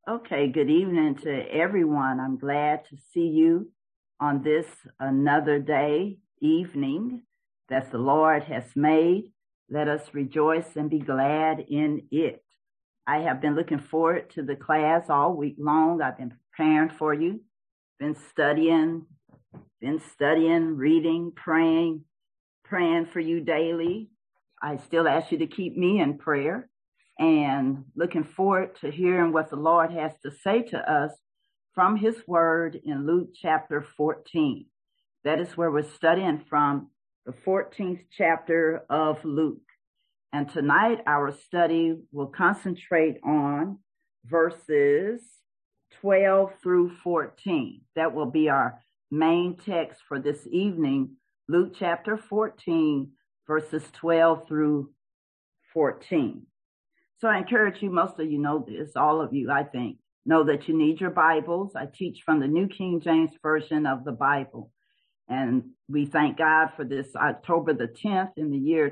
Okay, good evening to everyone. I'm glad to see you on this another day, evening that the Lord has made. Let us rejoice and be glad in it. I have been looking forward to the class all week long. I've been preparing for you, been studying, reading, praying for you daily. I still ask you to keep me in prayer. And looking forward to hearing what the Lord has to say to us from his word in Luke chapter 14. That is where we're studying from, the 14th chapter of Luke. And tonight our study will concentrate on verses 12 through 14. That will be our main text for this evening, Luke chapter 14, verses 12 through 14. So I encourage you, most of you know this, all of you, I think, know that you need your Bibles. I teach from the New King James Version of the Bible. And we thank God for this October the 10th in the year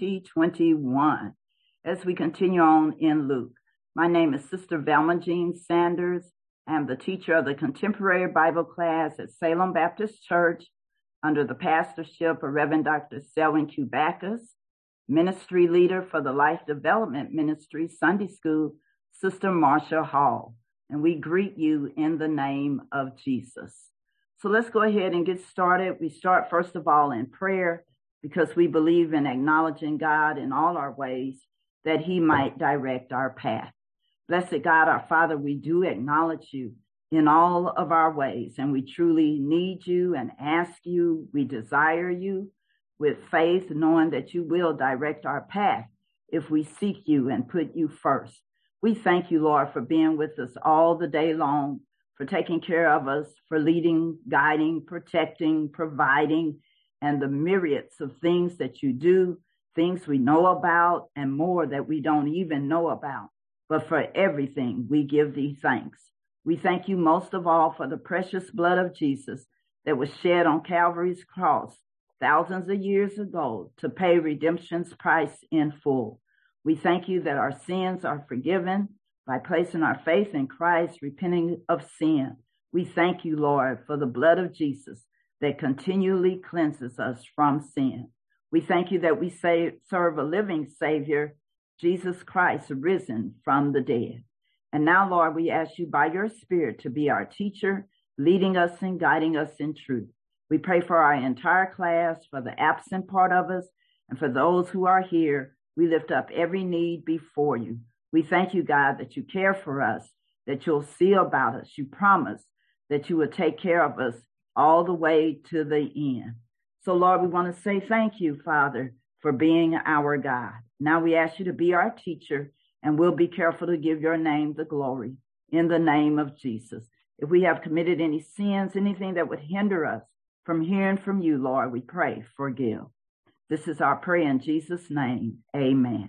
2021 as we continue on in Luke. My name is Sister Velma Jean Sanders. I'm the teacher of the Contemporary Bible class at Salem Baptist Church under the pastorship of Reverend Dr. Selwyn Q. Backus. Ministry leader for the Life Development Ministry Sunday School, Sister Marsha Hall. And we greet you in the name of Jesus. So let's go ahead and get started. We start first of all in prayer because we believe in acknowledging God in all our ways that he might direct our path. Blessed God, our Father, we do acknowledge you in all of our ways, and we truly need you and ask you, we desire you, with faith, knowing that you will direct our path if we seek you and put you first. We thank you, Lord, for being with us all the day long, for taking care of us, for leading, guiding, protecting, providing, and the myriads of things that you do, things we know about, and more that we don't even know about. But for everything, we give thee thanks. We thank you most of all for the precious blood of Jesus that was shed on Calvary's cross thousands of years ago to pay redemption's price in full. We thank you that our sins are forgiven by placing our faith in Christ, repenting of sin. We thank you, Lord, for the blood of Jesus that continually cleanses us from sin. We thank you that we serve a living Savior, Jesus Christ, risen from the dead. And now, Lord, we ask you by your Spirit to be our teacher, leading us and guiding us in truth. We pray for our entire class, for the absent part of us, and for those who are here. We lift up every need before you. We thank you, God, that you care for us, that you'll see about us. You promise that you will take care of us all the way to the end. So, Lord, we want to say thank you, Father, for being our God. Now we ask you to be our teacher, and we'll be careful to give your name the glory in the name of Jesus. If we have committed any sins, anything that would hinder us from hearing from you, Lord, we pray, forgive. This is our prayer in Jesus' name. Amen.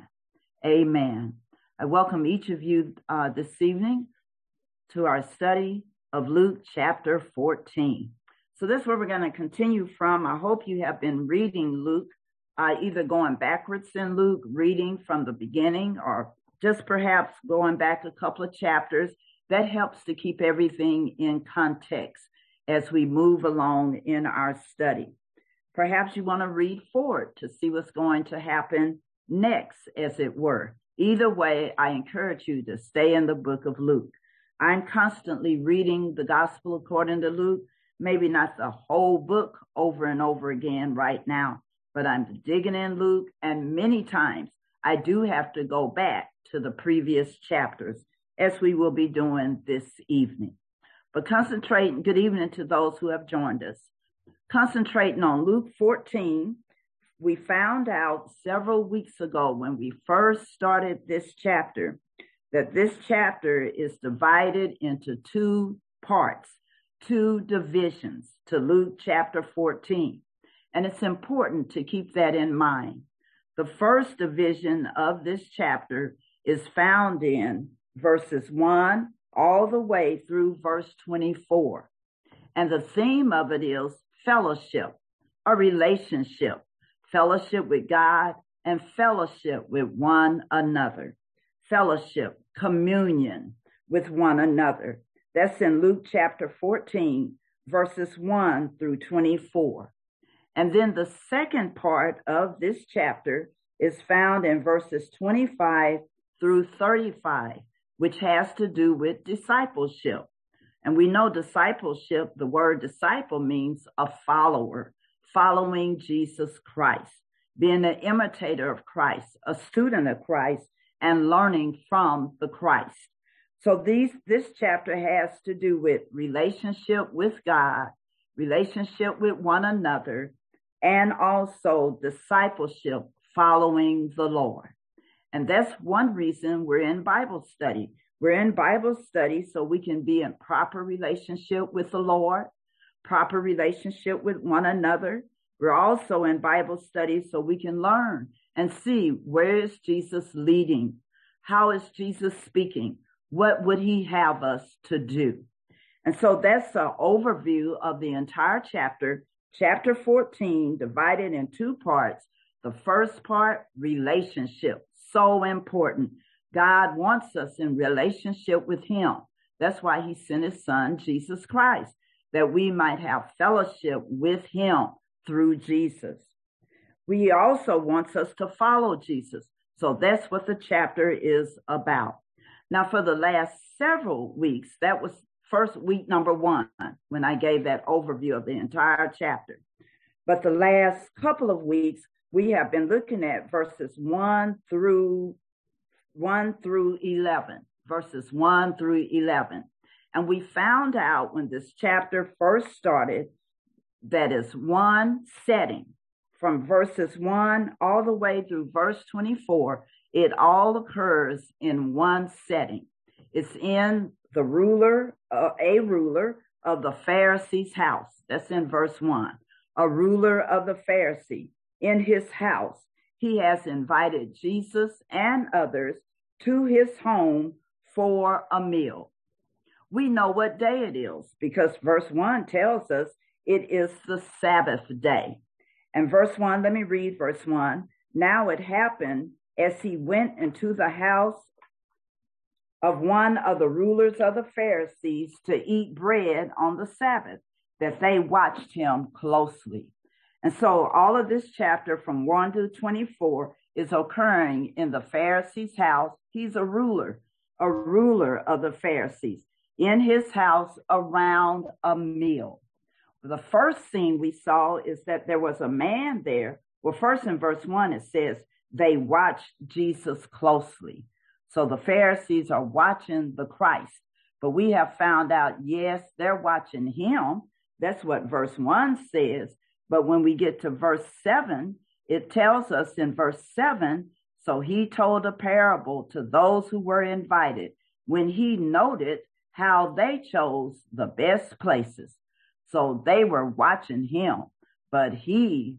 Amen. I welcome each of you this evening to our study of Luke chapter 14. So this is where we're going to continue from. I hope you have been reading Luke, either going backwards in Luke, reading from the beginning, or just perhaps going back a couple of chapters. That helps to keep everything in context as we move along in our study. Perhaps you want to read forward to see what's going to happen next, as it were. Either way, I encourage you to stay in the book of Luke. I'm constantly reading the gospel according to Luke, maybe not the whole book over and over again right now, but I'm digging in Luke, and many times I do have to go back to the previous chapters, as we will be doing this evening. But concentrating, good evening to those who have joined us. Concentrating on Luke 14, we found out several weeks ago when we first started this chapter that this chapter is divided into two parts, two divisions to Luke chapter 14. And it's important to keep that in mind. The first division of this chapter is found in verses 1 all the way through verse 24. And the theme of it is fellowship, a relationship, fellowship with God and fellowship with one another, fellowship, communion, with one another. That's in Luke chapter 14, verses 1 through 24. And then the second part of this chapter is found in verses 25 through 35, which has to do with discipleship. And we know discipleship, the word disciple means a follower, following Jesus Christ, being an imitator of Christ, a student of Christ, and learning from the Christ. So this chapter has to do with relationship with God, relationship with one another, and also discipleship, following the Lord. And that's one reason we're in Bible study. We're in Bible study so we can be in proper relationship with the Lord, proper relationship with one another. We're also in Bible study so we can learn and see, where is Jesus leading? How is Jesus speaking? What would he have us to do? And so that's an overview of the entire chapter, chapter 14, divided in two parts. The first part, relationship, so important. God wants us in relationship with him. That's why he sent his son, Jesus Christ, that we might have fellowship with him through Jesus. He also wants us to follow Jesus. So that's what the chapter is about. Now, for the last several weeks, that was first week number 1, when I gave that overview of the entire chapter. But the last couple of weeks, we have been looking at verses 1 through 11, verses 1 through 11. And we found out when this chapter first started that is one setting. From verses 1 all the way through verse 24, it all occurs in one setting. It's in a ruler of the Pharisee's house. That's in verse 1. A ruler of the Pharisee. In his house, he has invited Jesus and others to his home for a meal. We know what day it is because verse 1 tells us it is the Sabbath day. And verse 1, let me read verse 1. Now it happened as he went into the house of one of the rulers of the Pharisees to eat bread on the Sabbath, that they watched him closely. And so all of this chapter from 1 to 24 is occurring in the Pharisee's house. He's a ruler of the Pharisees, in his house around a meal. The first scene we saw is that there was a man there. Well, first in verse 1, it says they watched Jesus closely. So the Pharisees are watching the Christ. But we have found out, yes, they're watching him. That's what verse 1 says. But when we get to verse 7, it tells us in verse 7, so he told a parable to those who were invited when he noted how they chose the best places. So they were watching him, but he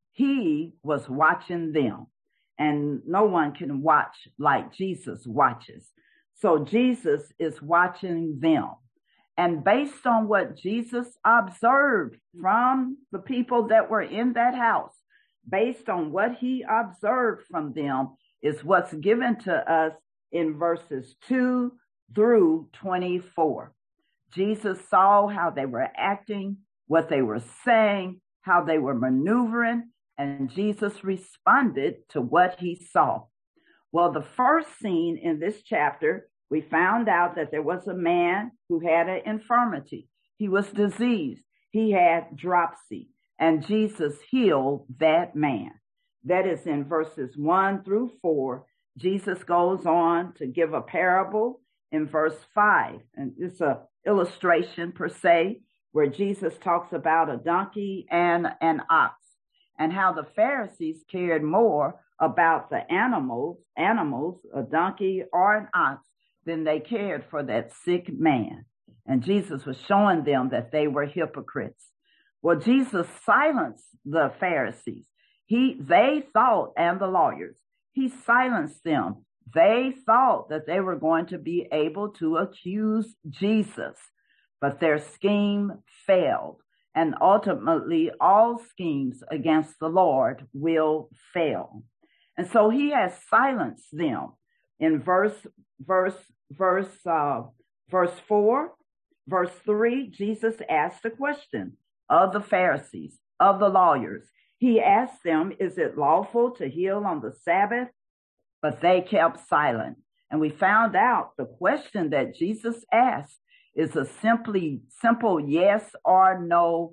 was watching them. And no one can watch like Jesus watches. So Jesus is watching them. And based on what Jesus observed from the people that were in that house, based on what he observed from them, is what's given to us in verses 2 through 24. Jesus saw how they were acting, what they were saying, how they were maneuvering, and Jesus responded to what he saw. Well, the first scene in this chapter, we found out that there was a man who had an infirmity. He was diseased. He had dropsy, and Jesus healed that man. That is in verses 1 through 4. Jesus goes on to give a parable in verse 5, and it's an illustration per se, where Jesus talks about a donkey and an ox, and how the Pharisees cared more about the animals, a donkey or an ox, than they cared for that sick man. And Jesus was showing them that they were hypocrites. Well, Jesus silenced the Pharisees. They thought, and the lawyers, he silenced them. They thought that they were going to be able to accuse Jesus, but their scheme failed. And ultimately, all schemes against the Lord will fail. And so he has silenced them. In verse verse 4, verse 3, Jesus asked a question of the Pharisees, of the lawyers. He asked them, is it lawful to heal on the Sabbath? But they kept silent. And we found out the question that Jesus asked is a simple yes or no.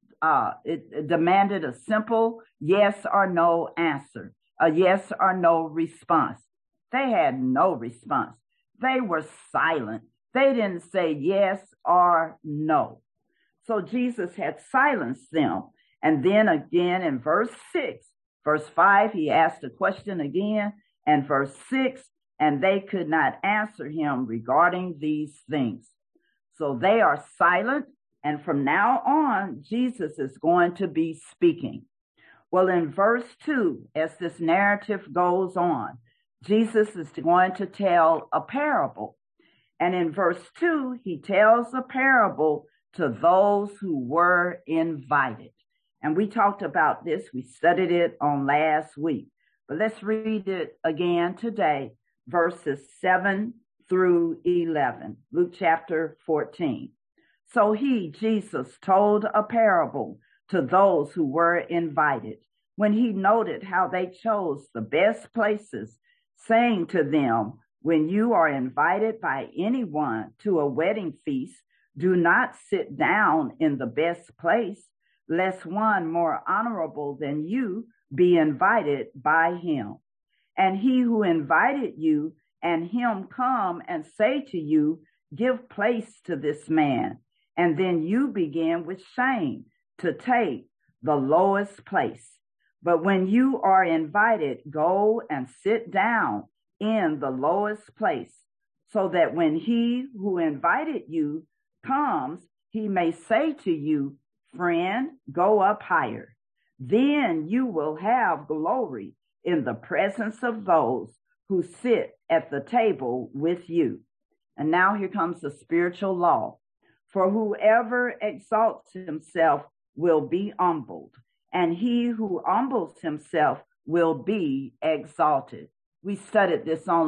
It demanded a simple yes or no answer, a yes or no response. They had no response. They were silent. They didn't say yes or no. So Jesus had silenced them. And then again in verse 6, verse 5, he asked a question again, and verse 6, and they could not answer him regarding these things. So they are silent, and from now on, Jesus is going to be speaking. Well, in verse 2, as this narrative goes on, Jesus is going to tell a parable. And in verse 2, he tells a parable to those who were invited. And we talked about this. We studied it on last week. But let's read it again today, verses 7 through 11, Luke chapter 14. So he, Jesus, told a parable to those who were invited when he noted how they chose the best places, saying to them, when you are invited by anyone to a wedding feast, do not sit down in the best place, lest one more honorable than you be invited by him. And he who invited you and him come and say to you, give place to this man. And then you begin with shame to take the lowest place. But when you are invited, go and sit down in the lowest place, so that when he who invited you comes, he may say to you, friend, go up higher. Then you will have glory in the presence of those who sit at the table with you. And now here comes the spiritual law. For whoever exalts himself will be humbled, and he who humbles himself will be exalted. We studied this on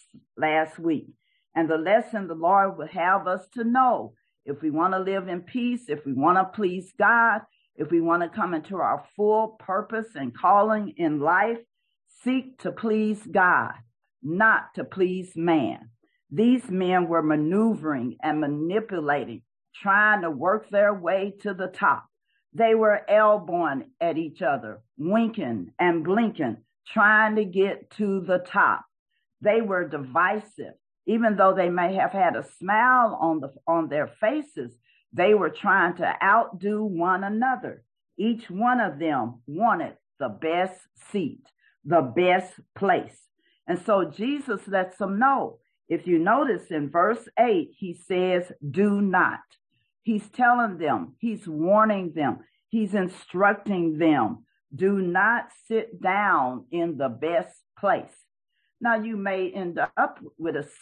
last week. And the lesson the Lord would have us to know, if we want to live in peace, if we want to please God, if we want to come into our full purpose and calling in life, seek to please God, not to please man. These men were maneuvering and manipulating, trying to work their way to the top. They were elbowing at each other, winking and blinking, trying to get to the top. They were divisive. Even though they may have had a smile on their faces, they were trying to outdo one another. Each one of them wanted the best seat, the best place. And so Jesus lets them know. If you notice in verse 8, he says, do not. He's telling them, he's warning them, he's instructing them, do not sit down in the best place. Now you may end up with a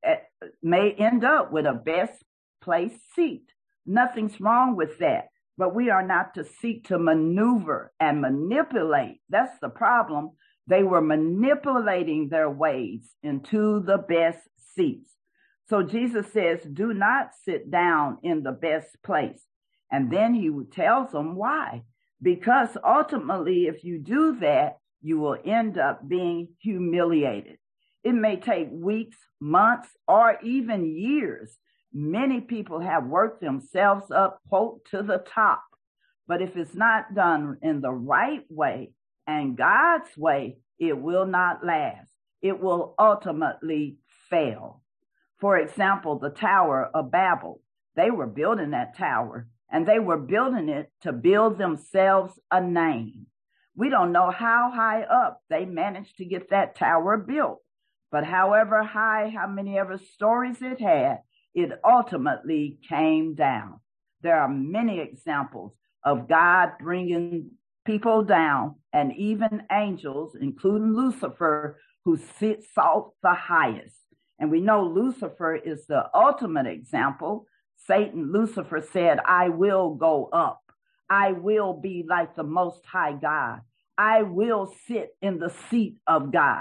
best place seat. Nothing's wrong with that, but we are not to seek to maneuver and manipulate. That's the problem. They were manipulating their ways into the best seats. So Jesus says, do not sit down in the best place. And then he tells them why. Because ultimately, if you do that, you will end up being humiliated. It may take weeks, months, or even years. Many people have worked themselves up, quote, to the top. But if it's not done in the right way and God's way, it will not last. It will ultimately fail. For example, the Tower of Babel. They were building that tower, and they were building it to build themselves a name. We don't know how high up they managed to get that tower built, but however high, how many ever stories it had, it ultimately came down. There are many examples of God bringing people down, and even angels, including Lucifer, who sought the highest. And we know Lucifer is the ultimate example. Satan, Lucifer said, I will go up. I will be like the Most High God. I will sit in the seat of God.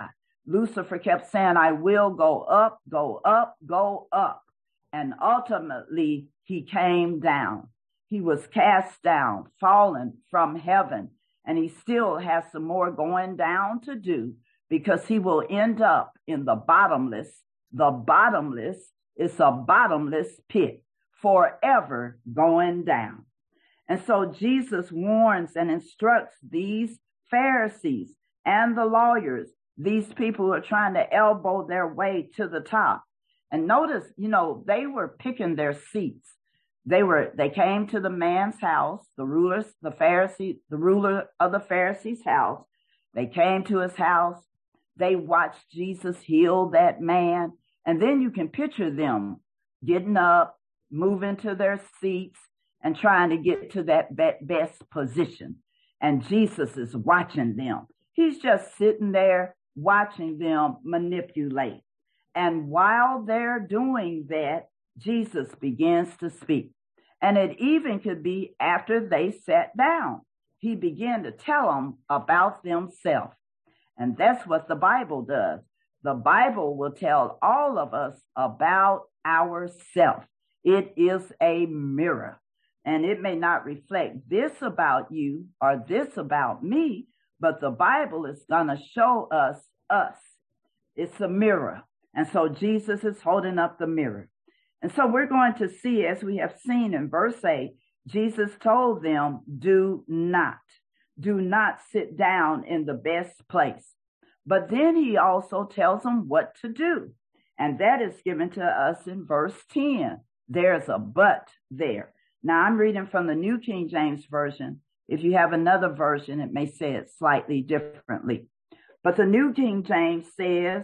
Lucifer kept saying, I will go up, go up, go up. And ultimately, he came down. He was cast down, fallen from heaven. And he still has some more going down to do, because he will end up in the bottomless. The bottomless is a bottomless pit, forever going down. And so Jesus warns and instructs these Pharisees and the lawyers, these people who are trying to elbow their way to the top. And notice, they were picking their seats. They came to the man's house, the ruler of the Pharisees' house. They came to his house. They watched Jesus heal that man. And then you can picture them getting up, moving to their seats, and trying to get to that best position. And Jesus is watching them. He's just sitting there watching them manipulate. And while they're doing that, Jesus begins to speak. And it even could be after they sat down. He began to tell them about themselves. And that's what the Bible does. The Bible will tell all of us about ourselves. It is a mirror. And it may not reflect this about you or this about me, but the Bible is going to show us. It's a mirror. And so Jesus is holding up the mirror. And so we're going to see, as we have seen in verse 8, Jesus told them, do not sit down in the best place. But then he also tells them what to do. And that is given to us in verse 10. There's a but there. Now I'm reading from the New King James Version. If you have another version, it may say it slightly differently. But the New King James says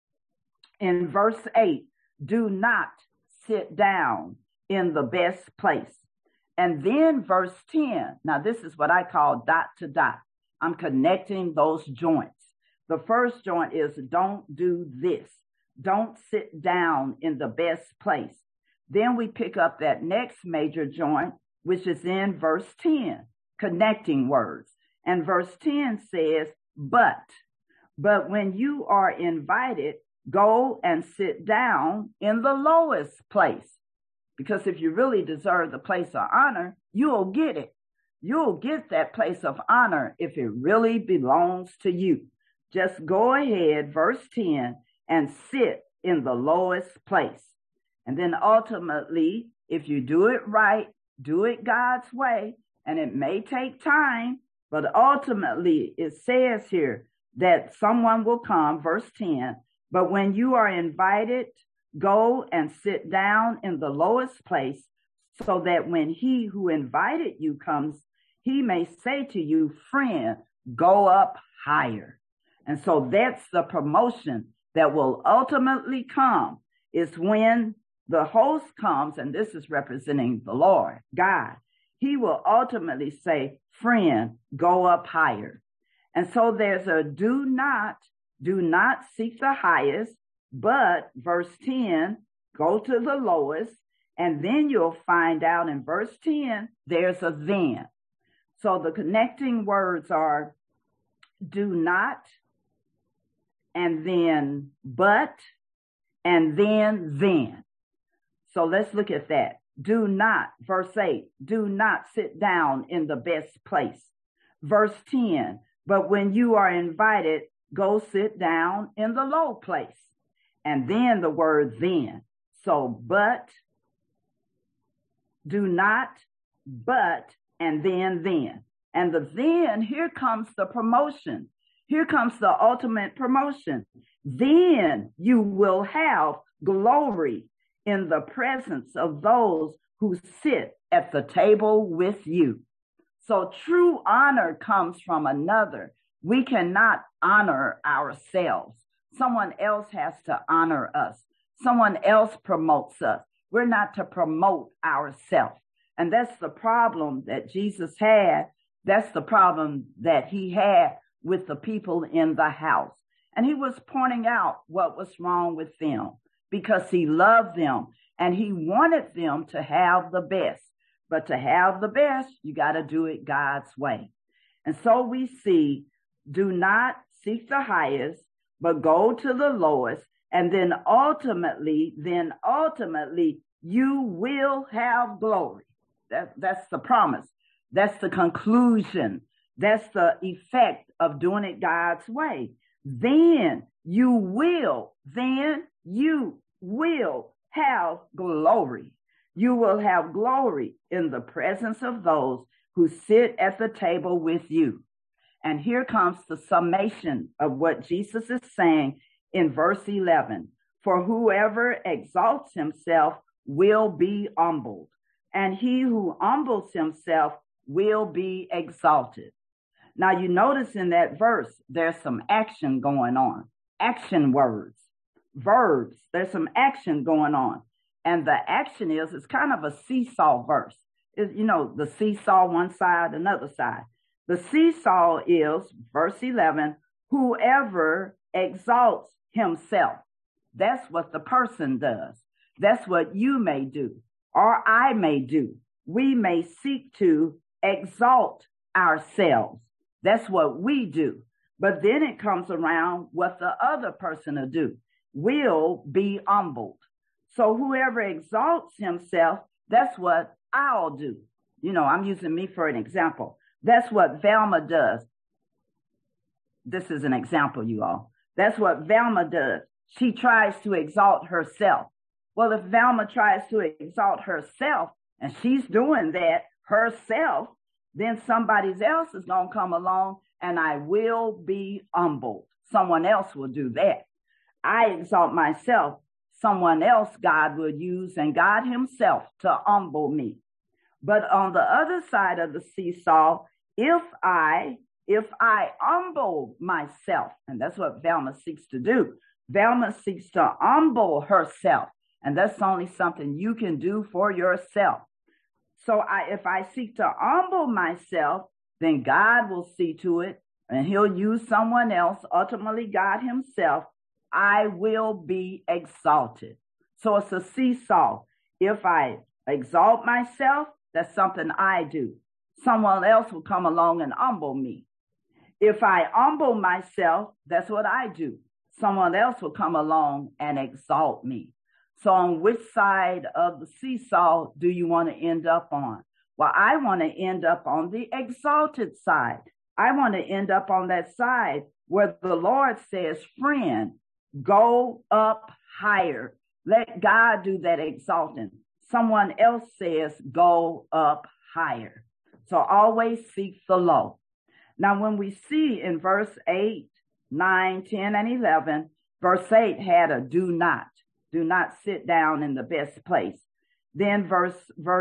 in verse 8, do not sit down in the best place. And then verse 10, now this is what I call dot to dot. I'm connecting those joints. The first joint is don't do this. Don't sit down in the best place. Then we pick up that next major joint, which is in verse 10, connecting words. And verse 10 says, but when you are invited, go and sit down in the lowest place. Because if you really deserve the place of honor, you'll get it. You'll get that place of honor if it really belongs to you. Just go ahead, verse 10, and sit in the lowest place. And then ultimately, if you do it right, do it God's way, and it may take time, but ultimately it says here that someone will come, verse 10, but when you are invited, go and sit down in the lowest place, so that when he who invited you comes, he may say to you, friend, go up higher. And so that's the promotion that will ultimately come, is when the host comes, and this is representing the Lord, God. He will ultimately say, friend, go up higher. And so there's a do not seek the highest, but verse 10, go to the lowest. And then you'll find out in verse 10, there's a then. So the connecting words are do not, and then but, and then. So let's look at that. Do not, verse 8, do not sit down in the best place. Verse 10, but when you are invited, go sit down in the low place. And then the word then. So but, do not, but, and then. And the then, here comes the promotion. Here comes the ultimate promotion. Then you will have glory in the presence of those who sit at the table with you. So true honor comes from another. We cannot honor ourselves. Someone else has to honor us. Someone else promotes us. We're not to promote ourselves. And that's the problem that Jesus had. That's the problem that he had with the people in the house. And he was pointing out what was wrong with them, because he loved them and he wanted them to have the best. But to have the best, you got to do it God's way. And so we see, do not seek the highest, but go to the lowest, and then ultimately, you will have glory. That's the promise. That's the conclusion. That's the effect of doing it God's way. Then you will have glory. You will have glory in the presence of those who sit at the table with you. And here comes the summation of what Jesus is saying in verse 11. For whoever exalts himself will be humbled, and he who humbles himself will be exalted. Now you notice in that verse, there's some action going on. Action words, verbs, there's some action going on. And the action it's kind of a seesaw verse. The seesaw, one side, another side. The seesaw is, verse 11, whoever exalts himself. That's what the person does. That's what you may do, or I may do. We may seek to exalt ourselves. That's what we do. But then it comes around what the other person will be humbled. So whoever exalts himself, that's what I'll do. I'm using me for an example. That's what Velma does. This is an example, you all. That's what Velma does. She tries to exalt herself. Well, if Velma tries to exalt herself, and she's doing that herself, then somebody else is going to come along and I will be humbled. Someone else will do that. I exalt myself. Someone else God will use, and God himself to humble me. But on the other side of the seesaw, if I humble myself, and that's what Velma seeks to do. Velma seeks to humble herself, and that's only something you can do for yourself. So if I seek to humble myself, then God will see to it, and he'll use someone else, ultimately God himself. I will be exalted. So it's a seesaw. If I exalt myself, that's something I do. Someone else will come along and humble me. If I humble myself, that's what I do. Someone else will come along and exalt me. So on which side of the seesaw do you want to end up on? Well, I want to end up on the exalted side. I want to end up on that side where the Lord says, friend, go up higher. Let God do that exalting. Someone else says, go up higher. So always seek the low. Now, when we see in verse 8, 9, 10, and 11, verse 8 had a do not sit down in the best place. Then verse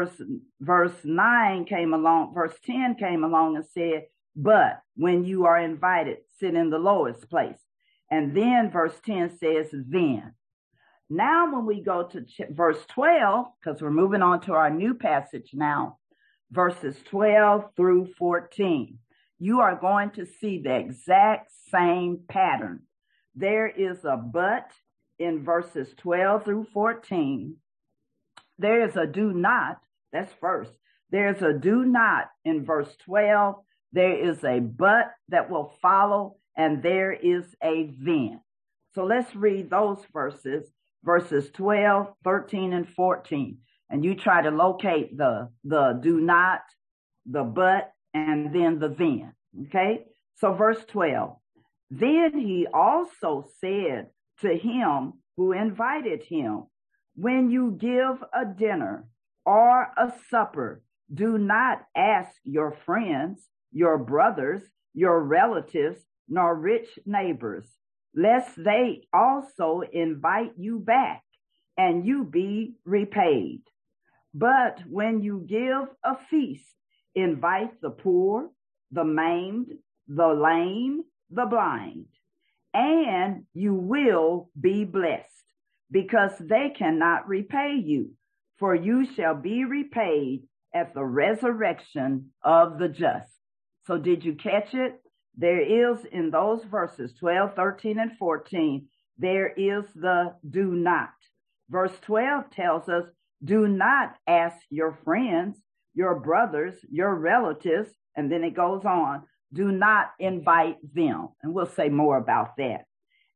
9 came along, verse 10 came along and said, but when you are invited, sit in the lowest place. And then verse 10 says, then. Now when we go to verse 12, because we're moving on to our new passage now, verses 12 through 14, you are going to see the exact same pattern. There is a but in verses 12 through 14. There is a do not, that's first. There's a do not in verse 12. There is a but that will follow, and there is a then. So let's read those verses 12, 13, and 14. And you try to locate the do not, the but, and then the then. Okay? So verse 12. Then he also said to him who invited him, when you give a dinner or a supper, do not ask your friends, your brothers, your relatives, nor rich neighbors, lest they also invite you back and you be repaid. But when you give a feast, invite the poor, the maimed, the lame, the blind, and you will be blessed, because they cannot repay you, for you shall be repaid at the resurrection of the just. So did you catch it? There is in those verses 12, 13, and 14, there is the do not. Verse 12 tells us, do not ask your friends, your brothers, your relatives, and then it goes on, do not invite them. And we'll say more about that.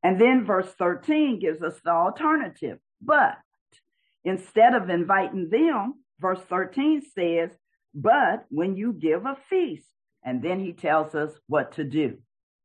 And then verse 13 gives us the alternative. But instead of inviting them, verse 13 says, but when you give a feast, and then he tells us what to do.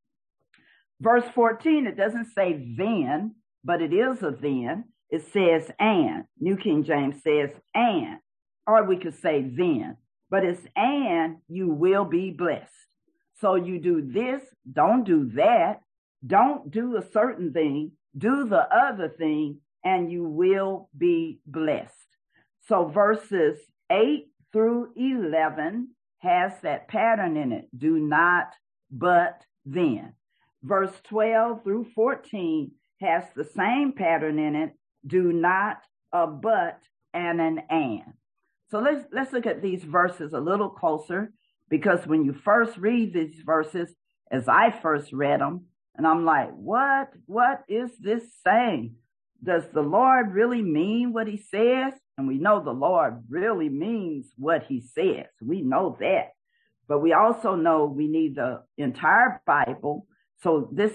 Verse 14, it doesn't say then, but it is a then. It says and. New King James says and, or we could say then, but it's and you will be blessed. So you do this, don't do that, don't do a certain thing, do the other thing, and you will be blessed. So verses 8 through 11 has that pattern in it. Do not, but then. Verse 12 through 14 has the same pattern in it. Do not, a but, and an and. So let's look at these verses a little closer, because when you first read these verses, as I first read them, and I'm like, what is this saying? Does the Lord really mean what he says? And we know the Lord really means what he says. We know that. But we also know we need the entire Bible. So this,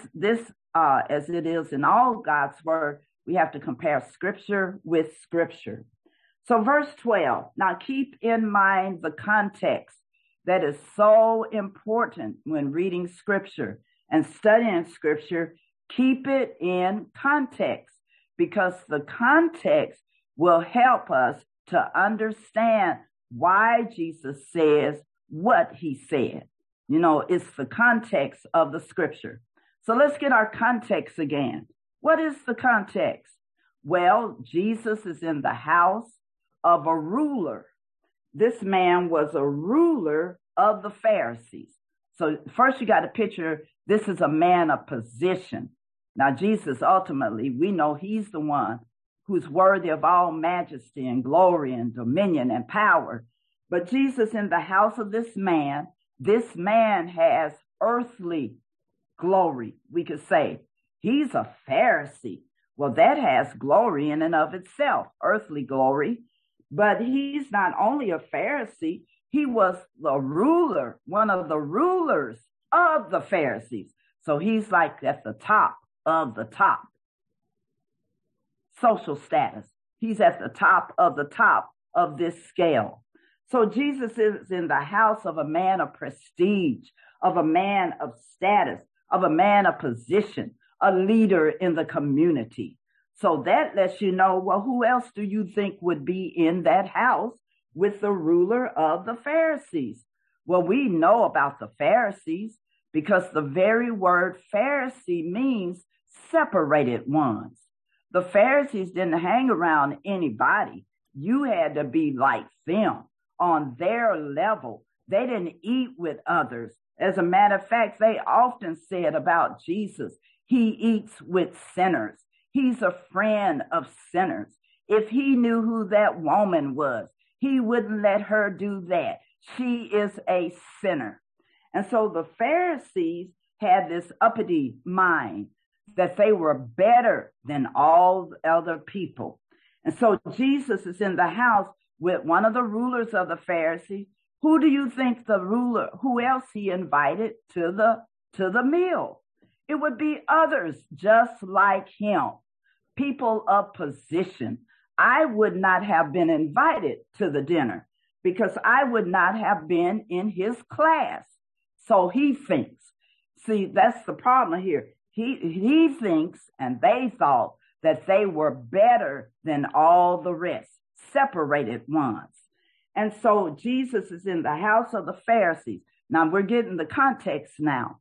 as it is in all God's word, we have to compare scripture with scripture. So verse 12, now keep in mind the context that is so important when reading scripture and studying scripture. Keep it in context, because the context will help us to understand why Jesus says what he said. You know, it's the context of the scripture. So let's get our context again. What is the context? Well, Jesus is in the house of a ruler. This man was a ruler of the Pharisees. So first you got to picture this is a man of position. Now, Jesus, ultimately, we know he's the one who's worthy of all majesty and glory and dominion and power. But Jesus in the house of this man has earthly glory, we could say. He's a Pharisee. Well, that has glory in and of itself, earthly glory. But he's not only a Pharisee, he was the ruler, one of the rulers of the Pharisees. So he's like at the top of the top. Social status. He's at the top of this scale. So Jesus is in the house of a man of prestige, of a man of status, of a man of position, a leader in the community. So that lets you know, well, who else do you think would be in that house with the ruler of the Pharisees? Well, we know about the Pharisees because the very word Pharisee means separated ones. The Pharisees didn't hang around anybody. You had to be like them on their level. They didn't eat with others. As a matter of fact, they often said about Jesus, he eats with sinners. He's a friend of sinners. If he knew who that woman was, he wouldn't let her do that. She is a sinner. And so the Pharisees had this uppity mind that they were better than all other people. And so Jesus is in the house with one of the rulers of the Pharisees. Who do you think who else he invited to the meal? It would be others just like him, people of position. I would not have been invited to the dinner because I would not have been in his class. So he thinks. See, that's the problem here. He thinks, and they thought, that they were better than all the rest, separated ones. And so Jesus is in the house of the Pharisees. Now we're getting the context now.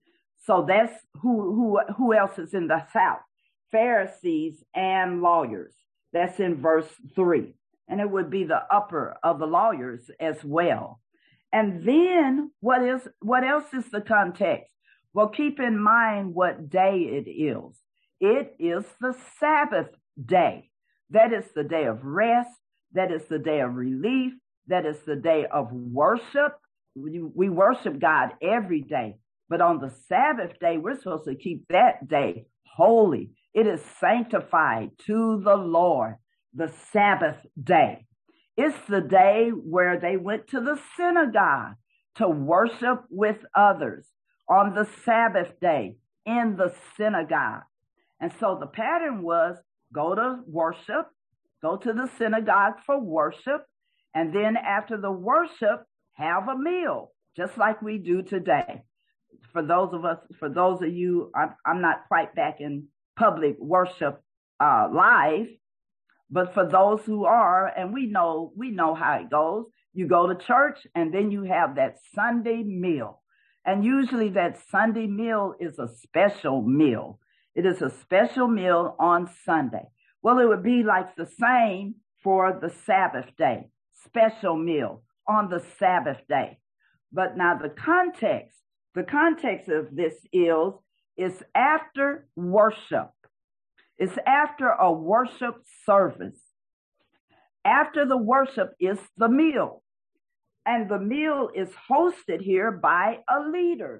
So that's who else is in the house? Pharisees and lawyers. That's in verse 3. And it would be the upper of the lawyers as well. And then what else is the context? Well, keep in mind what day it is. It is the Sabbath day. That is the day of rest. That is the day of relief. That is the day of worship. We worship God every day. But on the Sabbath day, we're supposed to keep that day holy. It is sanctified to the Lord, the Sabbath day. It's the day where they went to the synagogue to worship with others on the Sabbath day in the synagogue. And so the pattern was go to worship, go to the synagogue for worship, and then after the worship, have a meal, just like we do today. For those of you, I'm not quite back in public worship live, but for those who are, and we know how it goes, you go to church and then you have that Sunday meal. And usually that Sunday meal is a special meal. It is a special meal on Sunday. Well, it would be like the same for the Sabbath day, special meal on the Sabbath day. But now the context of this is after worship. It's after a worship service. After the worship is the meal. And the meal is hosted here by a leader,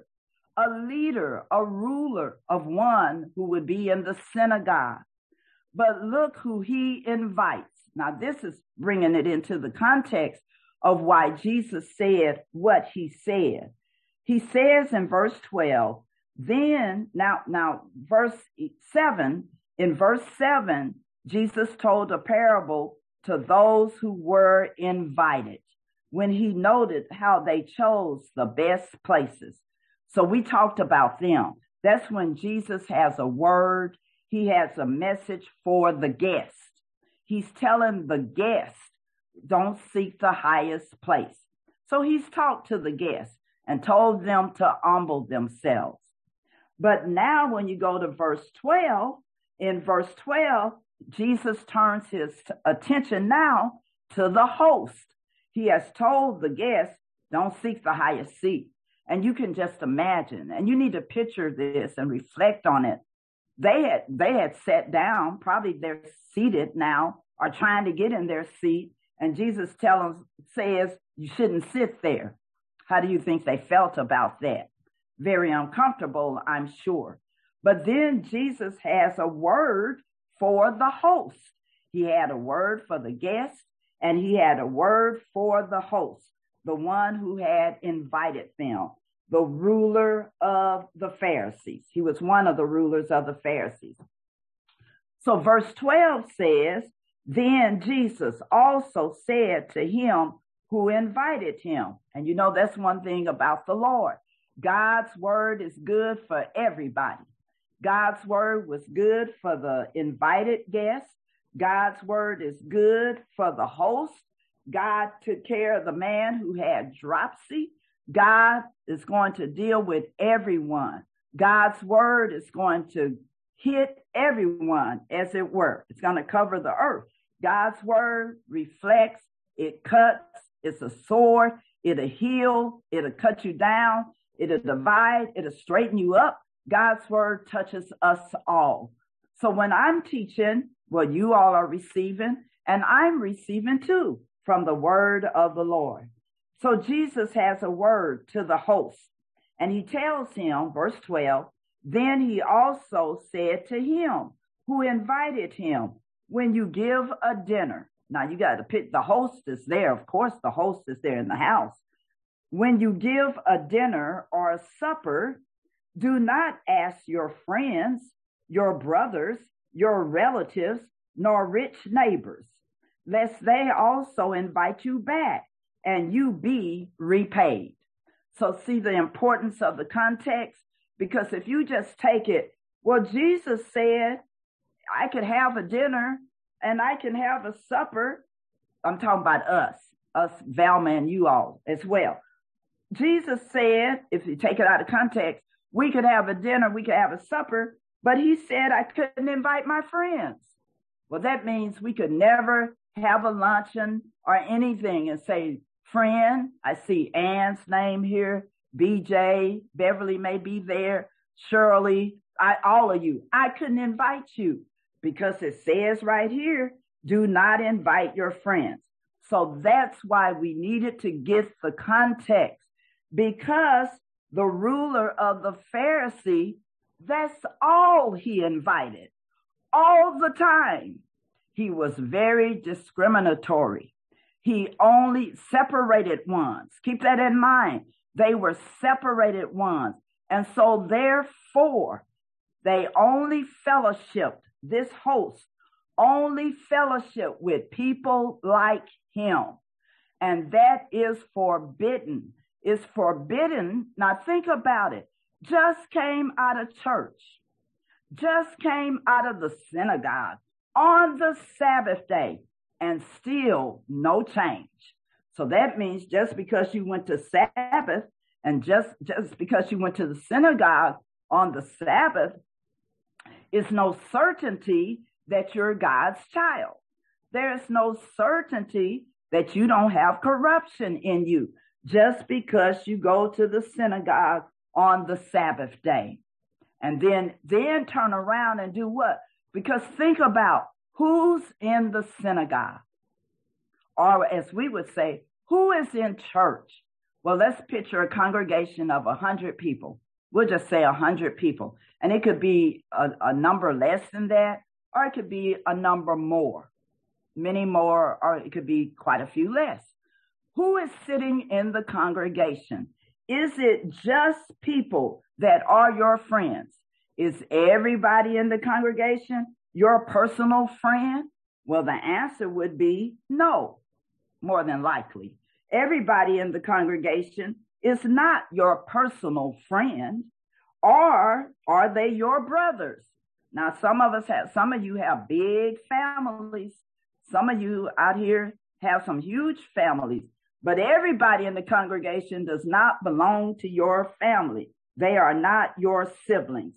a ruler of one who would be in the synagogue. But look who he invites. Now, this is bringing it into the context of why Jesus said what he said. He says in verse 12, then, now, verse 7, in verse 7, Jesus told a parable to those who were invited when he noted how they chose the best places. So we talked about them. That's when Jesus has a word. He has a message for the guest. He's telling the guest, don't seek the highest place. So he's talked to the guests and told them to humble themselves. But now when you go to verse 12, in verse 12, Jesus turns his attention now to the host. He has told the guests, don't seek the highest seat. And you can just imagine, and you need to picture this and reflect on it. They had sat down, probably they're seated now, or trying to get in their seat. And Jesus says, you shouldn't sit there. How do you think they felt about that? Very uncomfortable, I'm sure. But then Jesus has a word for the host. He had a word for the guest, and he had a word for the host, the one who had invited them, the ruler of the Pharisees. He was one of the rulers of the Pharisees. So verse 12 says, then Jesus also said to him who invited him. And you know, that's one thing about the Lord. God's word is good for everybody. God's word was good for the invited guests. God's word is good for the host. God took care of the man who had dropsy. God is going to deal with everyone. God's word is going to hit everyone, as it were. It's going to cover the earth. God's word reflects, it cuts, it's a sword, it'll heal, it'll cut you down, it'll divide, it'll straighten you up. God's word touches us all. So when I'm teaching, well, you all are receiving, and I'm receiving too from the word of the Lord. So Jesus has a word to the host, and he tells him, verse 12, then he also said to him who invited him, when you give a dinner, now you got to pick, the host is there. Of course, the host is there in the house. When you give a dinner or a supper, do not ask your friends, your brothers, your relatives, nor rich neighbors, lest they also invite you back and you be repaid. So see the importance of the context, because if you just take it, well, Jesus said, I could have a dinner and I can have a supper. I'm talking about us, Valma and you all as well. Jesus said, if you take it out of context, we could have a dinner, we could have a supper, but he said I couldn't invite my friends. Well, that means we could never have a luncheon or anything and say, friend, I see Ann's name here, BJ, Beverly may be there, Shirley, all of you. I couldn't invite you because it says right here, do not invite your friends. So that's why we needed to get the context, because the ruler of the Pharisee, that's all he invited all the time. He was very discriminatory. He only separated ones. Keep that in mind. They were separated ones. And so therefore, They only fellowshiped, this host only fellowship with people like him. And that is forbidden. It's forbidden. Now think about it. Just came out of church, just came out of the synagogue on the Sabbath day, and still no change. So that means just because you went to Sabbath and just because you went to the synagogue on the Sabbath is no certainty that you're God's child. There's no certainty that you don't have corruption in you just because you go to the synagogue on the Sabbath day. And then turn around and do what? Because think about who's in the synagogue. Or as we would say, who is in church? Well, let's picture a congregation of 100 people. We'll just say 100 people. And it could be a number less than that, or it could be a number more, many more, or it could be quite a few less. Who is sitting in the congregation? Is it just people that are your friends? Is everybody in the congregation your personal friend? Well, the answer would be no, more than likely. Everybody in the congregation is not your personal friend, or are they your brothers? Now, some of you have big families. Some of you out here have some huge families, but everybody in the congregation does not belong to your family. They are not your siblings.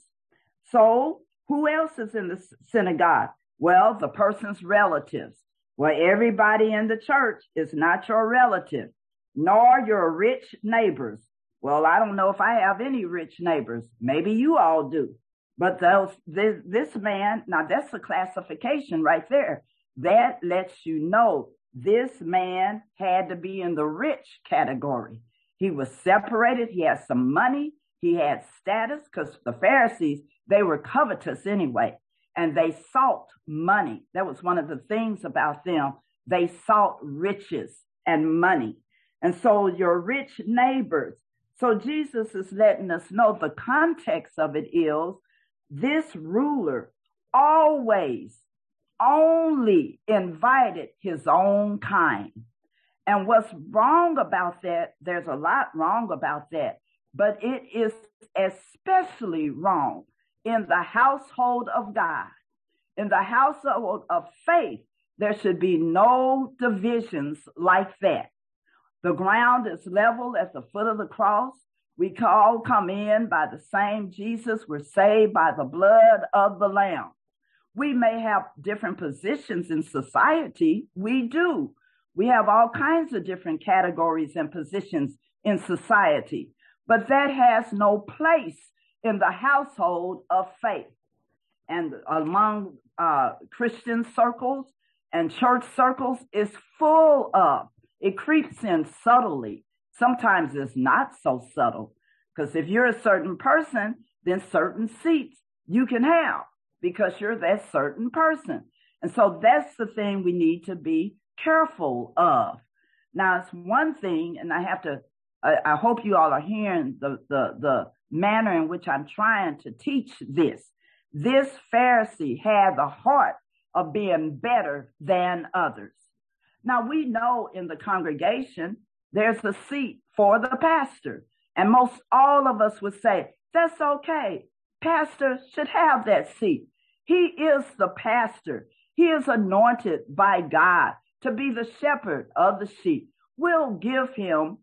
So who else is in the synagogue? Well, the person's relatives. Well, everybody in the church is not your relative, nor your rich neighbors. Well, I don't know if I have any rich neighbors. Maybe you all do. But this man, now that's a classification right there. That lets you know this man had to be in the rich category. He was separated. He had some money. He had status, because the Pharisees, they were covetous anyway, and they sought money. That was one of the things about them. They sought riches and money. And so your rich neighbors. So Jesus is letting us know the context of it is this ruler always only invited his own kind. And what's wrong about that, there's a lot wrong about that, but it is especially wrong in the household of God. In the household of faith, there should be no divisions like that. The ground is level at the foot of the cross. We all come in by the same Jesus. We're saved by the blood of the Lamb. We may have different positions in society. We do. We have all kinds of different categories and positions in society, but that has no place in the household of faith. And among Christian circles and church circles is full of, it creeps in subtly. Sometimes it's not so subtle, because if you're a certain person, then certain seats you can have because you're that certain person. And so that's the thing we need to be careful of. Now, it's one thing, and I hope you all are hearing the manner in which I'm trying to teach this. This Pharisee had the heart of being better than others. Now, we know in the congregation, there's a seat for the pastor. And most all of us would say, that's okay. Pastor should have that seat. He is the pastor. He is anointed by God to be the shepherd of the sheep. We'll give him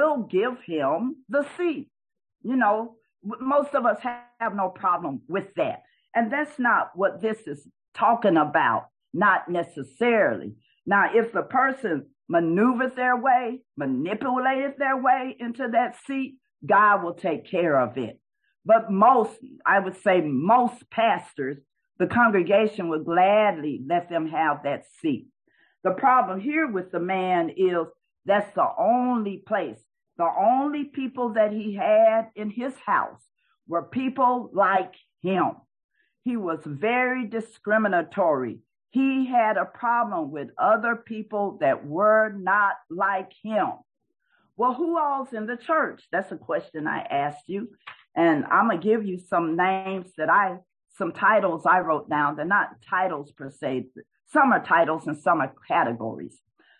the seat. You know, most of us have no problem with that. And that's not what this is talking about, not necessarily. Now, if the person maneuvered their way, manipulated their way into that seat, God will take care of it. But I would say most pastors, the congregation would gladly let them have that seat. The problem here with the man is that's the only place, the only people that he had in his house were people like him. He was very discriminatory. He had a problem with other people that were not like him. Well, who all's in the church? That's a question I asked you. And I'm going to give you some names that I some titles I wrote down. They're not titles per se. Some are titles and some are categories.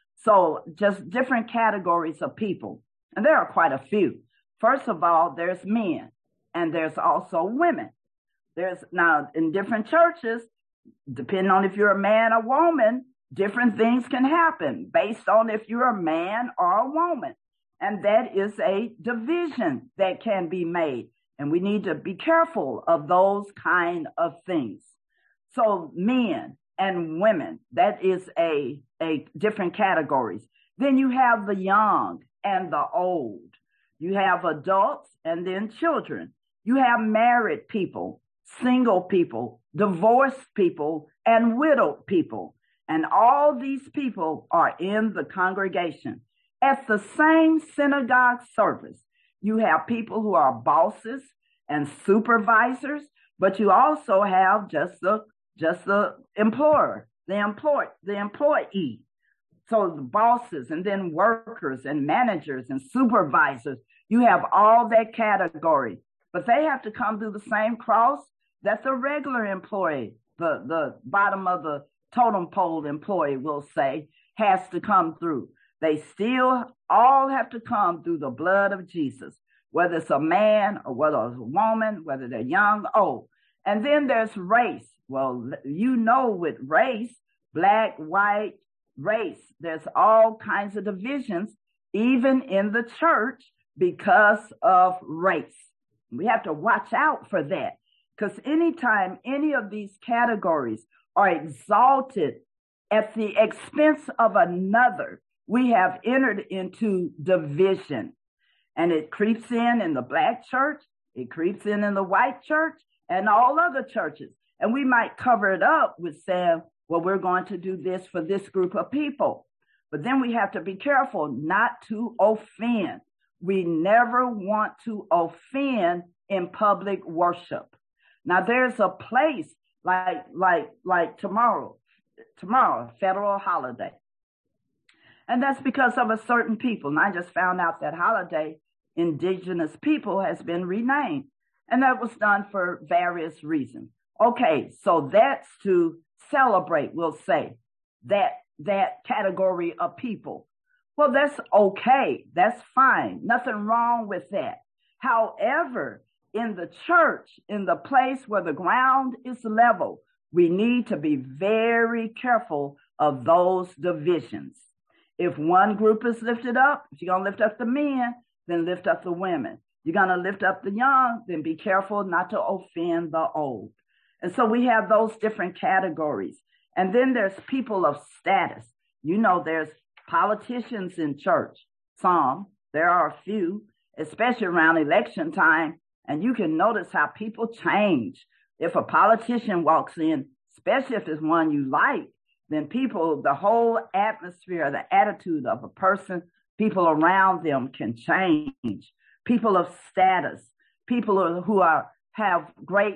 So just different categories of people. And there are quite a few. First of all, there's men and there's also women. There's now in different churches, depending on if you're a man or woman, different things can happen based on if you're a man or a woman. And that is a division that can be made. And we need to be careful of those kind of things. So men and women, that is a different categories. Then you have the young and the old. You have adults and then children. You have married people, single people, divorced people, and widowed people. And all these people are in the congregation. At the same synagogue service, you have people who are bosses and supervisors, but you also have just the employer, the employee. So the bosses and then workers and managers and supervisors, you have all that category, but they have to come through the same cross that the regular employee, the bottom of the totem pole employee will say, has to come through. They still all have to come through the blood of Jesus, whether it's a man or whether it's a woman, whether they're young, old. And then there's race. Well, you know, with race, black, white, race, there's all kinds of divisions, even in the church, because of race. We have to watch out for that, because anytime any of these categories are exalted at the expense of another, we have entered into division. And it creeps in the black church, it creeps in the white church, and all other churches. And we might cover it up with saying, well, we're going to do this for this group of people. But then we have to be careful not to offend. We never want to offend in public worship. Now, there's a place like tomorrow, federal holiday. And that's because of a certain people. And I just found out that holiday, indigenous people, has been renamed. And that was done for various reasons. Okay, so that's to celebrate, we'll say, that category of people. Well, that's okay. That's fine. Nothing wrong with that. However, in the church, in the place where the ground is level, we need to be very careful of those divisions. If one group is lifted up, if you're going to lift up the men, then lift up the women. You're going to lift up the young, then be careful not to offend the old. And so we have those different categories. And then there's people of status. You know, there's politicians in church. Some, there are a few, especially around election time. And you can notice how people change. If a politician walks in, especially if it's one you like, then people, the whole atmosphere, the attitude of a person, people around them can change. People of status, people who have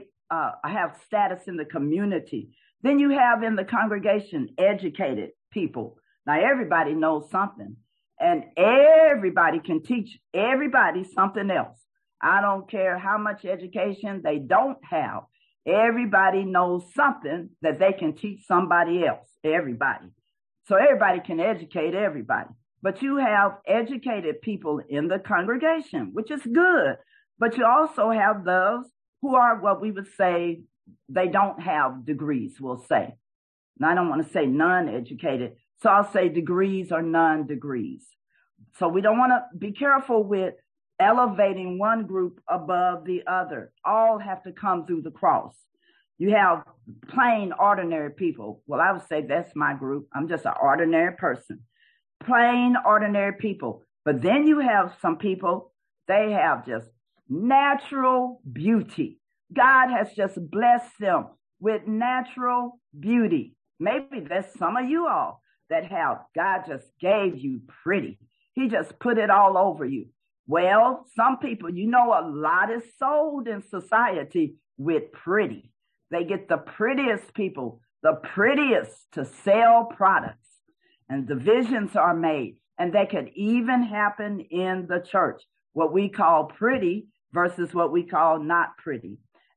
status in the community. Then you have in the congregation educated people. Now everybody knows something, and everybody can teach everybody something else. I don't care how much education they don't have. Everybody knows something that they can teach somebody else. Everybody. So everybody can educate everybody. But you have educated people in the congregation, which is good. But you also have those who are what we would say they don't have degrees, we'll say. Now, I don't want to say non-educated, so I'll say degrees or non-degrees. So we don't want to be careful with elevating one group above the other. All have to come through the cross. You have plain, ordinary people. Well, I would say that's my group. I'm just an ordinary person. Plain, ordinary people. But then you have some people, they have just natural beauty. God has just blessed them with natural beauty. Maybe there's some of you all that have, God just gave you pretty. He just put it all over you. Well, some people, you know, a lot is sold in society with pretty. They get the prettiest people, the prettiest to sell products, and divisions are made. And that could even happen in the church, what we call pretty versus what we call not pretty.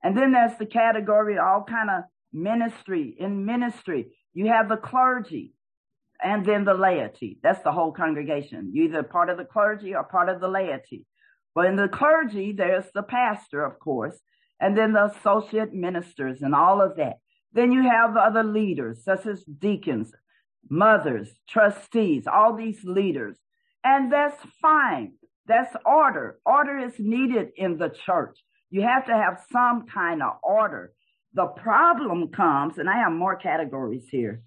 And then there's the category, all kind of ministry. In ministry, you have the clergy and then the laity. That's the whole congregation. You're either part of the clergy or part of the laity. But in the clergy, there's the pastor, of course, and then the associate ministers and all of that. Then you have other leaders, such as deacons, mothers, trustees, all these leaders. And that's fine. That's order. Order is needed in the church. You have to have some kind of order. The problem comes, and I have more categories here.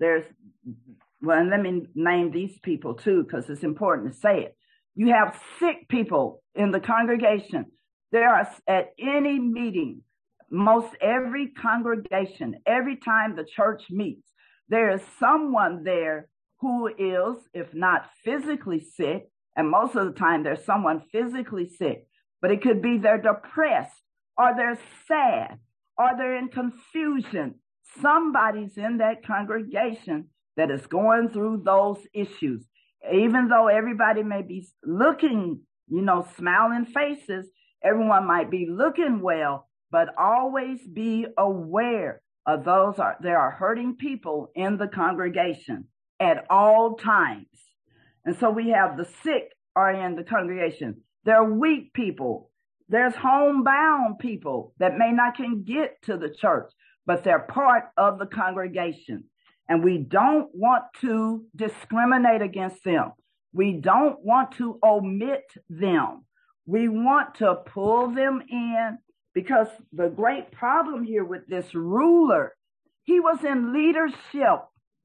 Well, let me name these people too, because it's important to say it. You have sick people in the congregation. There are, at any meeting, most every congregation, every time the church meets, there is someone there who is, if not physically sick, and most of the time there's someone physically sick, but it could be they're depressed, or they're sad, or they're in confusion. Somebody's in that congregation that is going through those issues. Even though everybody may be looking, smiling faces, everyone might be looking well, but always be aware of there are hurting people in the congregation at all times. And so we have the sick are in the congregation. There are weak people. There's homebound people that may not can get to the church, but they're part of the congregation. And we don't want to discriminate against them. We don't want to omit them. We want to pull them in, because the great problem here with this ruler, he was in leadership.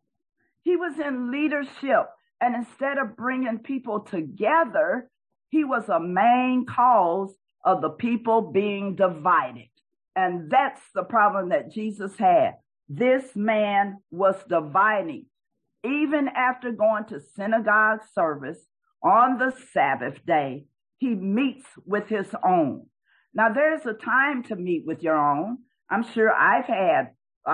He was in leadership. And instead of bringing people together, he was a main cause of the people being divided. And that's the problem that Jesus had. This man was dividing. Even after going to synagogue service on the Sabbath day, he meets with his own. Now, there's a time to meet with your own. I'm sure I've had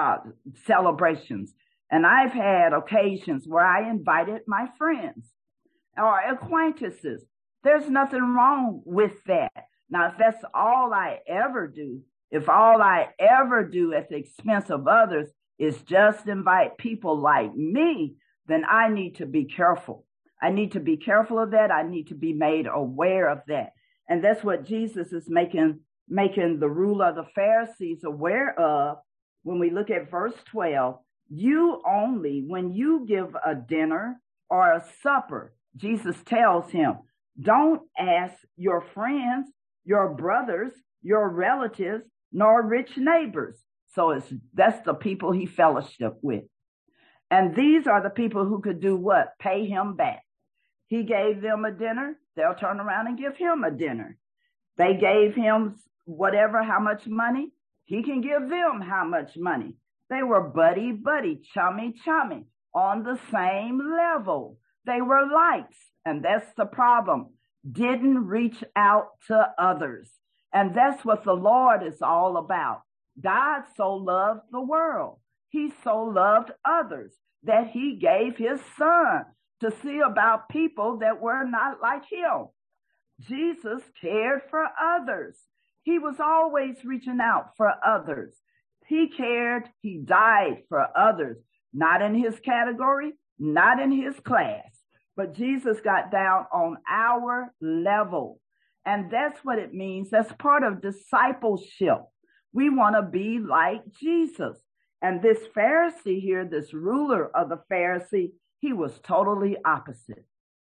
celebrations, and I've had occasions where I invited my friends or acquaintances. There's nothing wrong with that. Now, if that's all I ever do, if all I ever do at the expense of others is just invite people like me, then I need to be careful. I need to be careful of that. I need to be made aware of that. And that's what Jesus is making the ruler of the Pharisees aware of when we look at verse 12. You only, when you give a dinner or a supper, Jesus tells him, don't ask your friends, your brothers, your relatives, nor rich neighbors. So that's the people he fellowshiped with. And these are the people who could do what? Pay him back. He gave them a dinner. They'll turn around and give him a dinner. They gave him whatever, how much money. He can give them how much money. They were buddy, chummy, on the same level. They were lights. And that's the problem. Didn't reach out to others. And that's what the Lord is all about. God so loved the world. He so loved others that he gave his son to see about people that were not like him. Jesus cared for others. He was always reaching out for others. He cared. He died for others, not in his category, not in his class, but Jesus got down on our level. And that's what it means. That's part of discipleship. We want to be like Jesus. And this Pharisee here, this ruler of the Pharisee, he was totally opposite.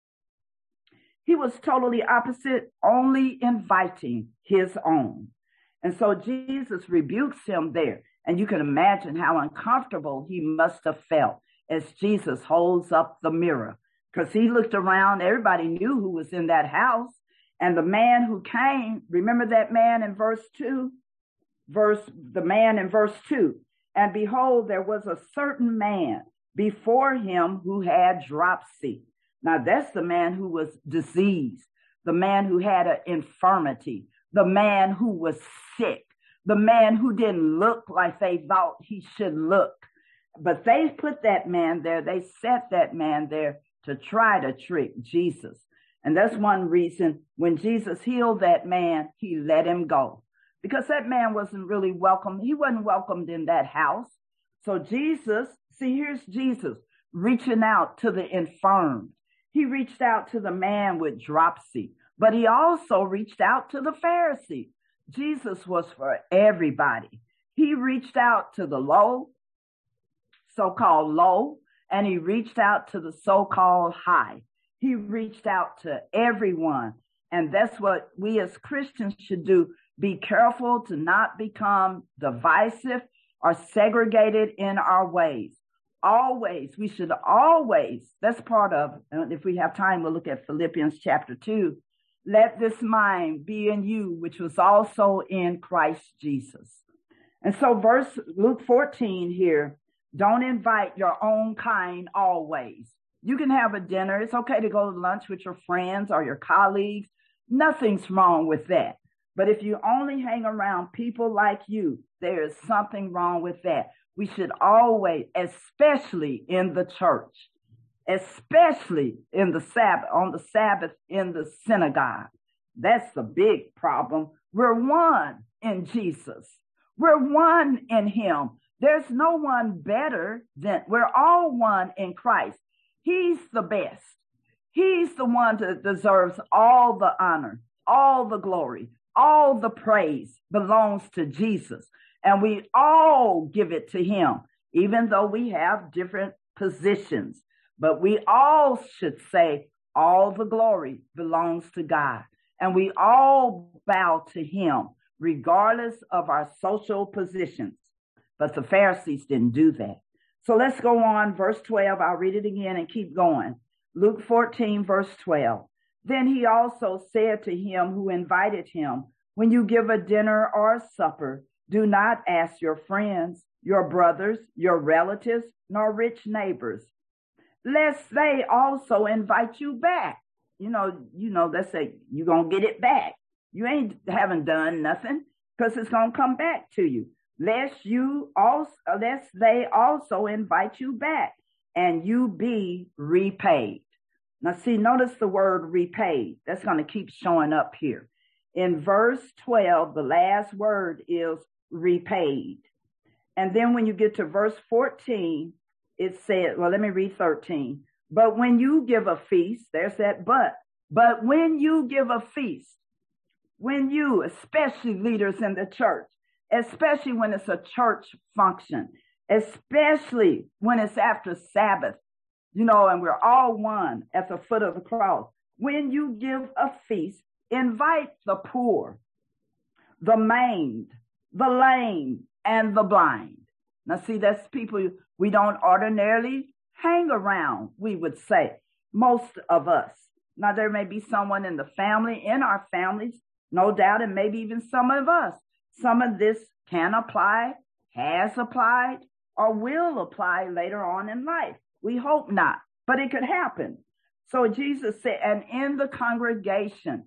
He was totally opposite, only inviting his own. And so Jesus rebukes him there. And you can imagine how uncomfortable he must have felt as Jesus holds up the mirror. Because he looked around, everybody knew who was in that house. And the man who came, remember that man in verse 2? The man in verse 2. And behold, there was a certain man before him who had dropsy. Now that's the man who was diseased, the man who had an infirmity, the man who was sick, the man who didn't look like they thought he should look. But they put that man there, they set that man there to try to trick Jesus. And that's one reason when Jesus healed that man, he let him go. because that man wasn't really welcome. He wasn't welcomed in that house. So Jesus, see, here's Jesus reaching out to the infirm. He reached out to the man with dropsy, but he also reached out to the Pharisee. Jesus was for everybody. He reached out to the low, so-called low, and he reached out to the so-called high. He reached out to everyone. And that's what we as Christians should do. Be careful to not become divisive or segregated in our ways. Always, we should always, that's part of, and if we have time, we'll look at Philippians chapter 2. Let this mind be in you, which was also in Christ Jesus. And so Luke 14 here, don't invite your own kind always. You can have a dinner. It's okay to go to lunch with your friends or your colleagues. Nothing's wrong with that. But if you only hang around people like you, there is something wrong with that. We should always, especially in the church, especially in the Sabbath, on the Sabbath in the synagogue. That's the big problem. We're one in Jesus. We're one in him. There's no one better than, we're all one in Christ. He's the best. He's the one that deserves all the honor, all the glory, all the praise belongs to Jesus. And we all give it to him, even though we have different positions. But we all should say all the glory belongs to God. And we all bow to him, regardless of our social positions. But the Pharisees didn't do that. So let's go on, verse 12. I'll read it again and keep going. Luke 14, verse 12. Then he also said to him who invited him, when you give a dinner or a supper, do not ask your friends, your brothers, your relatives, nor rich neighbors, lest they also invite you back. You know, let's say you're going to get it back. You haven't done nothing, because it's going to come back to you. Lest they also invite you back and you be repaid. Now see, notice the word repaid. That's going to keep showing up here. In verse 12, the last word is repaid. And then when you get to verse 14, it said, well, let me read 13. But when you give a feast, there's that but when you give a feast, when you, especially leaders in the church, especially when it's a church function, especially when it's after Sabbath, and we're all one at the foot of the cross. When you give a feast, invite the poor, the maimed, the lame, and the blind. Now, see, that's people we don't ordinarily hang around, we would say, most of us. Now, there may be someone in the family, in our families, no doubt, and maybe even some of us. Some of this can apply, has applied, or will apply later on in life. We hope not, but it could happen. So Jesus said, and in the congregation,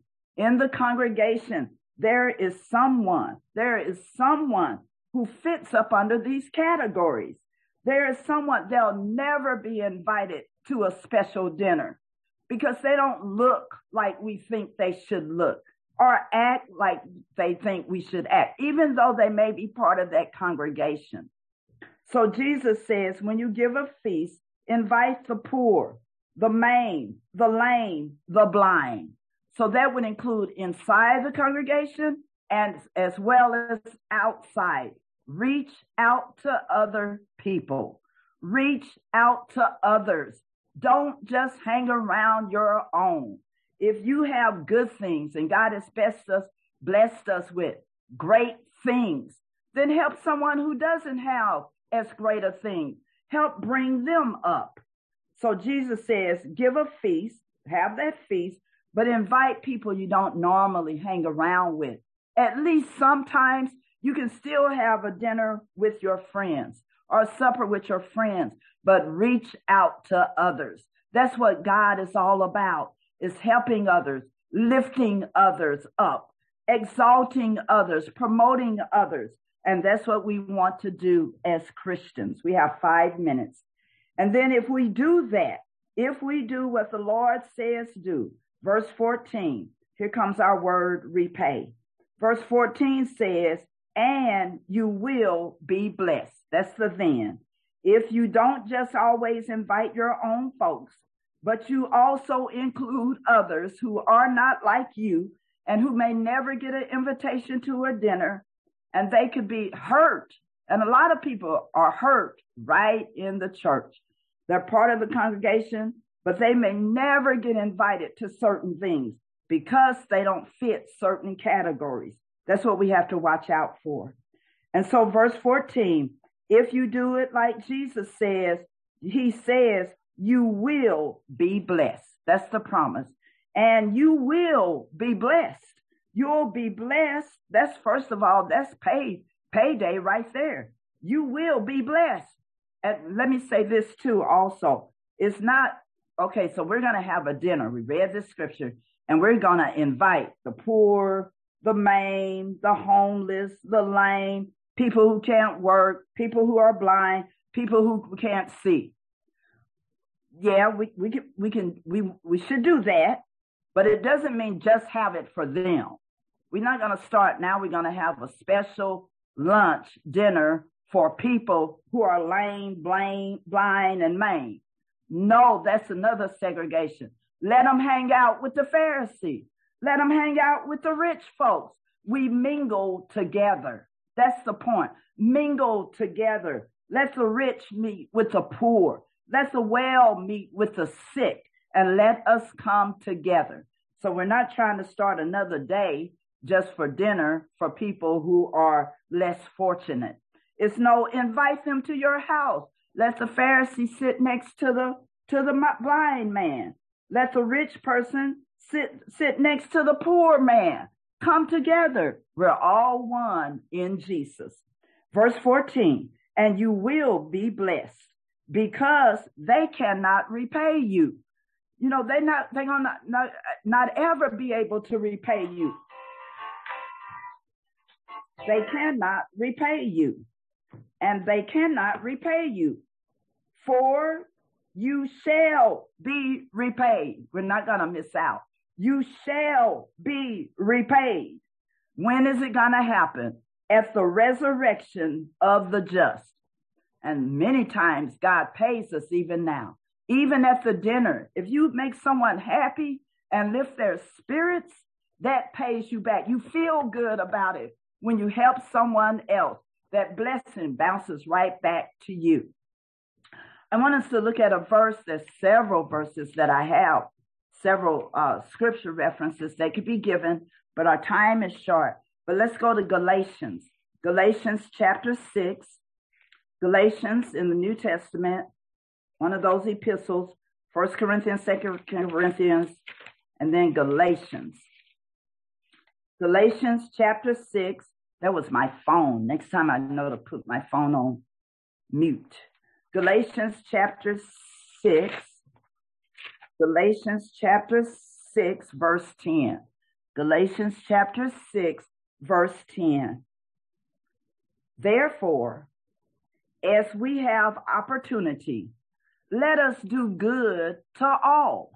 there is someone who fits up under these categories. There is someone, they'll never be invited to a special dinner because they don't look like we think they should look or act like they think we should act, even though they may be part of that congregation. So Jesus says, when you give a feast, invite the poor, the maimed, the lame, the blind. So that would include inside the congregation and as well as outside. Reach out to other people. Reach out to others. Don't just hang around your own. If you have good things and God has blessed us with great things, then help someone who doesn't have as great a thing. Help bring them up. So Jesus says, give a feast, have that feast, but invite people you don't normally hang around with. At least sometimes you can still have a dinner with your friends or a supper with your friends, but reach out to others. That's what God is all about, is helping others, lifting others up, exalting others, promoting others. And that's what we want to do as Christians. We have 5 minutes. And then if we do that, if we do what the Lord says do, verse 14, here comes our word repay. Verse 14 says, and you will be blessed. That's the then. If you don't just always invite your own folks, but you also include others who are not like you and who may never get an invitation to a dinner, and they could be hurt. And a lot of people are hurt right in the church. They're part of the congregation, but they may never get invited to certain things because they don't fit certain categories. That's what we have to watch out for. And so verse 14, if you do it like Jesus says, he says, you will be blessed. That's the promise. And you will be blessed. You'll be blessed. That's first of all, that's payday right there. You will be blessed. And let me say this too also. It's not, okay, so we're going to have a dinner. We read this scripture and we're going to invite the poor, the maimed, the homeless, the lame, people who can't work, people who are blind, people who can't see. Yeah, we should do that, but it doesn't mean just have it for them. We're not going to start now. We're going to have a special lunch, dinner for people who are lame, blind, and maimed. No, that's another segregation. Let them hang out with the Pharisees. Let them hang out with the rich folks. We mingle together. That's the point. Mingle together. Let the rich meet with the poor. Let the well meet with the sick. And let us come together. So we're not trying to start another day just for dinner for people who are less fortunate. It's no, invite them to your house. Let the Pharisee sit next to the blind man. Let the rich person sit next to the poor man. Come together. We're all one in Jesus. Verse 14, and you will be blessed because they cannot repay you. You know, they're gonna not ever be able to repay you. They cannot repay you. And they cannot repay you. For you shall be repaid. We're not going to miss out. You shall be repaid. When is it going to happen? At the resurrection of the just. And many times God pays us even now. Even at the dinner, if you make someone happy and lift their spirits, that pays you back. You feel good about it when you help someone else. That blessing bounces right back to you. I want us to look at a verse. There's several verses that I have, several scripture references that could be given, but our time is short. But let's go to Galatians. Galatians chapter 6. Galatians in the New Testament, one of those epistles, 1 Corinthians, 2 Corinthians, and then Galatians. Galatians chapter 6. That was my phone. Next time I know to put my phone on mute. Galatians chapter 6. Galatians chapter 6, verse 10. Galatians chapter 6, verse 10. Therefore, as we have opportunity, let us do good to all,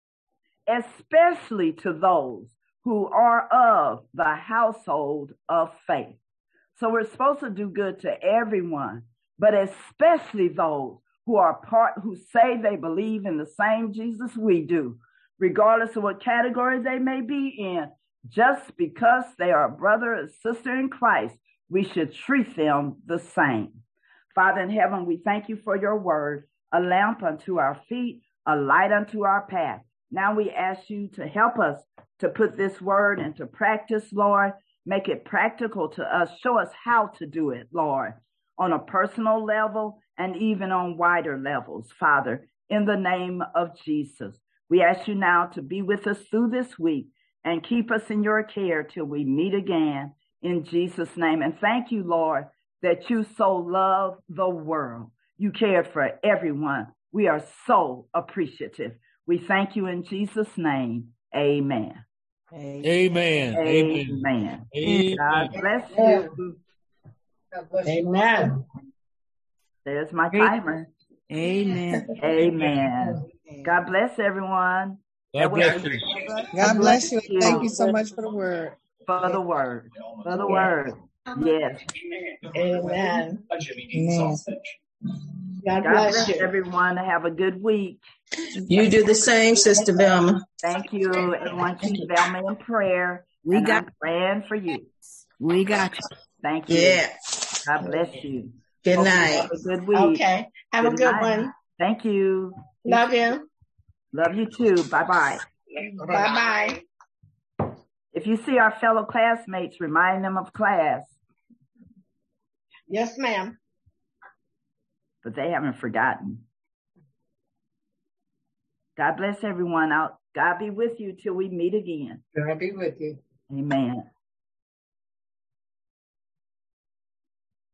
especially to those who are of the household of faith. So we're supposed to do good to everyone, but especially those who say they believe in the same Jesus we do, regardless of what category they may be in. Just because they are a brother or sister in Christ, we should treat them the same. Father in heaven, we thank you for your word, a lamp unto our feet, a light unto our path. Now we ask you to help us to put this word into practice, Lord. Make it practical to us. Show us how to do it, Lord, on a personal level and even on wider levels, Father, in the name of Jesus. We ask you now to be with us through this week and keep us in your care till we meet again in Jesus' name. And thank you, Lord, that you so love the world. You cared for everyone. We are so appreciative. We thank you in Jesus' name. Amen. Amen. Amen. Amen. God bless you. Amen. There's my timer. Amen. Amen. God bless everyone. God bless you. God bless you. Thank you so much for the word. for the word. For the word. Yes. Amen. Amen. God bless you. Everyone. Have a good week. You do the same, Sister Velma. Thank you. Everyone keep Velma in prayer. I'm praying for you. We got you. Thank you. Yeah. God bless you. Good night. Have a good week. Okay. Have a good one. Thank you. Love you. Love you too. Bye-bye. Bye-bye. If you see our fellow classmates, remind them of class. Yes, ma'am. But they haven't forgotten. God bless everyone. God be with you till we meet again. God be with you. Amen.